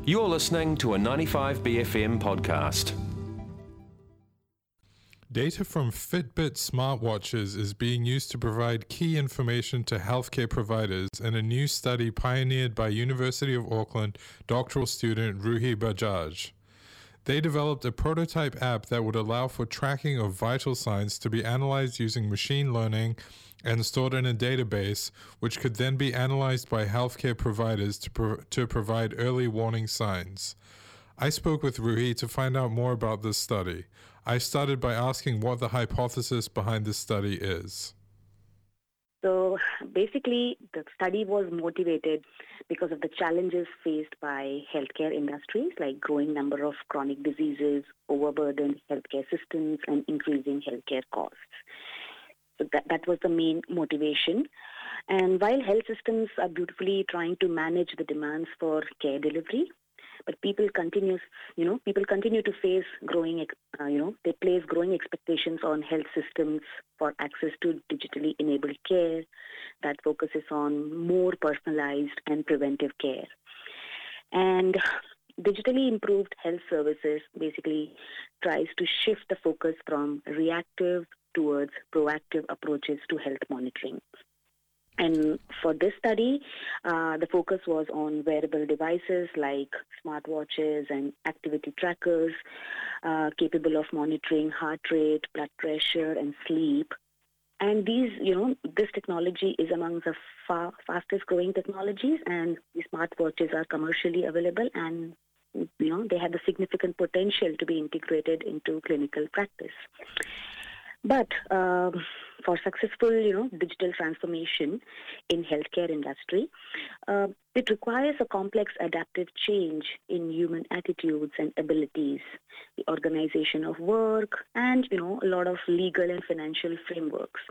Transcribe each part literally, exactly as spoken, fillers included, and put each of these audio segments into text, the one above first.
You're listening to a ninety-five B F M podcast. Data from Fitbit smartwatches is being used to provide key information to healthcare providers in a new study pioneered by University of Auckland doctoral student Ruhi Bajaj. They developed a prototype app that would allow for tracking of vital signs to be analyzed using machine learning and stored in a database, which could then be analyzed by healthcare providers to, pro- to provide early warning signs. I spoke with Ruhi to find out more about this study. I started by asking what the hypothesis behind this study is. So basically, the study was motivated because of the challenges faced by healthcare industries, like growing number of chronic diseases, overburdened healthcare systems, and increasing healthcare costs. So that, that was the main motivation. And while health systems are beautifully trying to manage the demands for care delivery, but people continue, you know, people continue to face growing, uh, you know, they place growing expectations on health systems for access to digitally enabled care that focuses on more personalized and preventive care. And digitally improved health services basically tries to shift the focus from reactive towards proactive approaches to health monitoring. And for this study, uh, the focus was on wearable devices like smartwatches and activity trackers, uh, capable of monitoring heart rate, blood pressure, and sleep. And these, you know, this technology is among the far fastest growing technologies, and the smartwatches are commercially available, and you know they have the significant potential to be integrated into clinical practice. But um, for successful, you know, digital transformation in healthcare industry, uh, it requires a complex adaptive change in human attitudes and abilities, the organization of work, and, you know, a lot of legal and financial frameworks.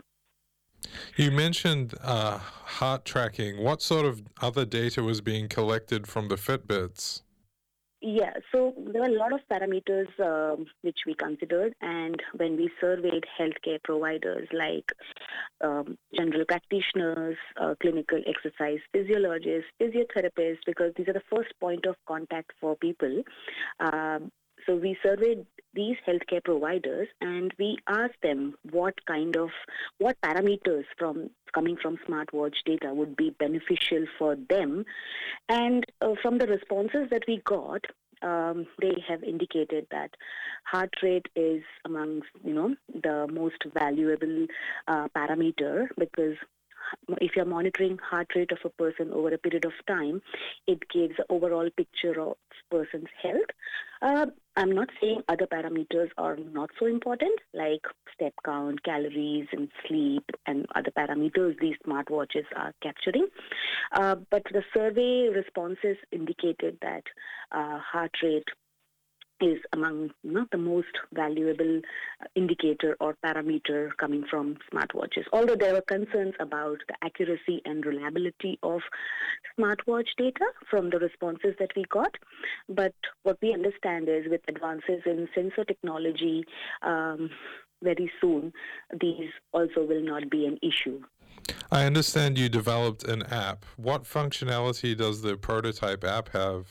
You mentioned uh, heart tracking. What sort of other data was being collected from the Fitbits? Yeah, so there were a lot of parameters um, which we considered, and when we surveyed healthcare providers like um, general practitioners, uh, clinical exercise physiologists, physiotherapists, because these are the first point of contact for people. Um, so we surveyed these healthcare providers, and we asked them what kind of, what parameters from coming from smartwatch data would be beneficial for them. And uh, from the responses that we got, um, they have indicated that heart rate is among, you know, the most valuable uh, parameter, because if you're monitoring heart rate of a person over a period of time, it gives an overall picture of person's health. Uh, I'm not saying other parameters are not so important, like step count, calories, and sleep, and other parameters these smartwatches are capturing. Uh, but the survey responses indicated that uh, heart rate is among, you know, the most valuable indicator or parameter coming from smartwatches. Although there were concerns about the accuracy and reliability of smartwatch data from the responses that we got, but what we understand is with advances in sensor technology, um, very soon these also will not be an issue. I understand you developed an app. What functionality does the prototype app have?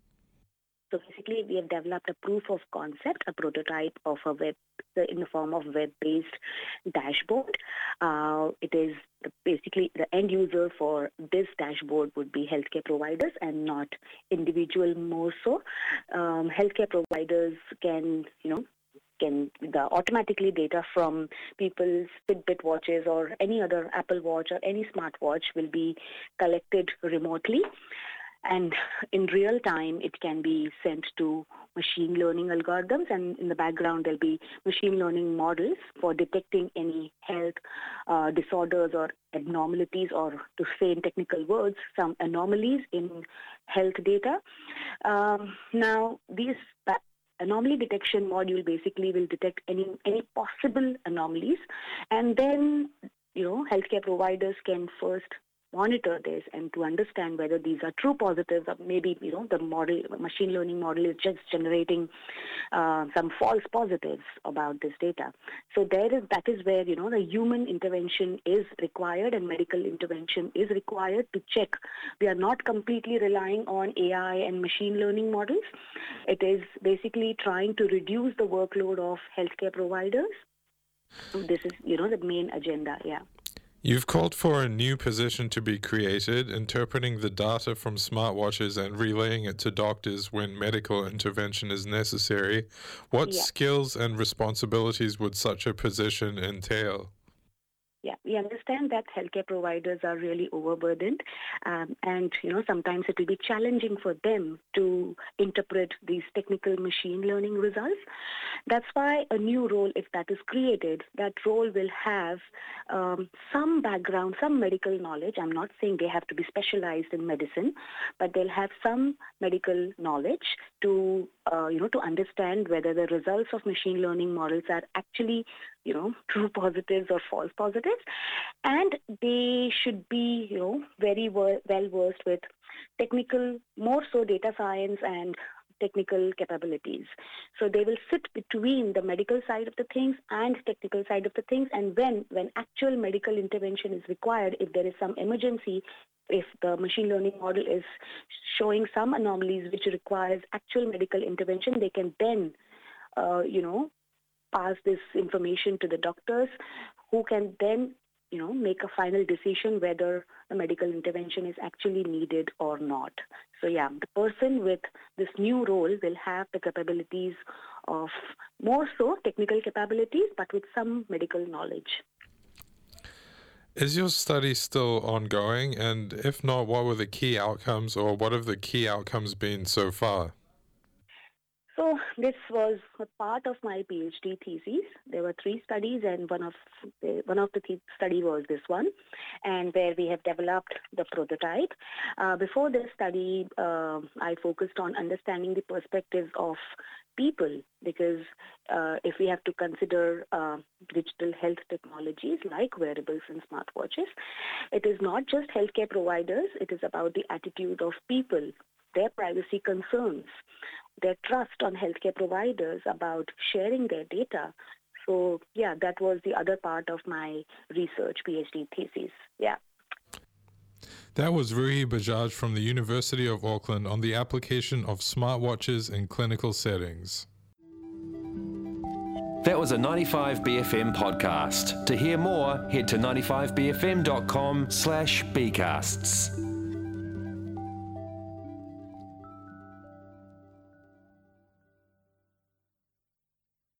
So basically, we have developed a proof of concept, a prototype of a web in the form of web-based dashboard. Uh, it is basically the end user for this dashboard would be healthcare providers and not individual more so. Um, healthcare providers can, you know, can the automatically data from people's Fitbit watches or any other Apple Watch or any smartwatch will be collected remotely. And in real time, it can be sent to machine learning algorithms, and in the background, there'll be machine learning models for detecting any health uh, disorders or abnormalities, or to say in technical words, some anomalies in health data. Um, now, these uh, anomaly detection module basically will detect any any possible anomalies, and then, you know, healthcare providers can first monitor this and to understand whether these are true positives or maybe, you know, the model, machine learning model is just generating uh, some false positives about this data. So there is, that is where, you know, the human intervention is required and medical intervention is required to check. We are not completely relying on A I and machine learning models. It is basically trying to reduce the workload of healthcare providers. This is, you know, the main agenda, yeah. You've called for a new position to be created, interpreting the data from smartwatches and relaying it to doctors when medical intervention is necessary. What Yeah. skills and responsibilities would such a position entail? Yeah, we understand that healthcare providers are really overburdened, um, and you know sometimes it will be challenging for them to interpret these technical machine learning results. That's why a new role, if that is created, that role will have um, some background, some medical knowledge. I'm not saying they have to be specialized in medicine, but they'll have some medical knowledge to uh, you know to understand whether the results of machine learning models are actually, you know, true positives or false positives. And they should be, you know, very well versed with technical, more so data science and technical capabilities. So they will sit between the medical side of the things and technical side of the things. And when, when actual medical intervention is required, if there is some emergency, if the machine learning model is showing some anomalies which requires actual medical intervention, they can then, uh, you know, pass this information to the doctors, who can then, you know, make a final decision whether the medical intervention is actually needed or not. So yeah, the person with this new role will have the capabilities of more so technical capabilities, but with some medical knowledge. Is your study still ongoing? And if not, what were the key outcomes, or what have the key outcomes been so far? So this was a part of my PhD thesis. There were three studies, and one of the, one of the th- study was this one, and where we have developed the prototype. Uh, before this study, uh, I focused on understanding the perspectives of people, because uh, if we have to consider uh, digital health technologies like wearables and smartwatches, it is not just healthcare providers, it is about the attitude of people, their privacy concerns, their trust on healthcare providers about sharing their data. So, yeah, that was the other part of my research PhD thesis. Yeah. That was Ruhi Bajaj from the University of Auckland on the application of smartwatches in clinical settings. That was a ninety-five B F M podcast. To hear more, head to ninety-five B F M dot com slash B casts.